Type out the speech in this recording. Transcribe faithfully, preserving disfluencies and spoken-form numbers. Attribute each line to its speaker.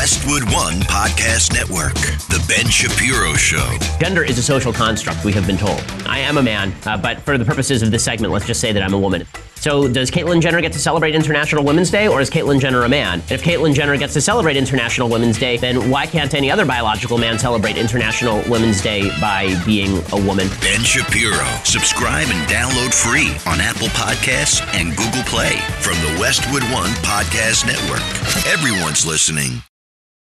Speaker 1: Westwood One Podcast Network, The Ben Shapiro Show.
Speaker 2: Gender is a social construct, we have been told. I am a man, uh, but for the purposes of this segment, let's just say that I'm a woman. So does Caitlyn Jenner get to celebrate International Women's Day, or is Caitlyn Jenner a man? And if Caitlyn Jenner gets to celebrate International Women's Day, then why can't any other biological man celebrate International Women's Day by being a woman?
Speaker 1: Ben Shapiro. Subscribe and download free on Apple Podcasts and Google Play from the Westwood One Podcast Network. Everyone's listening.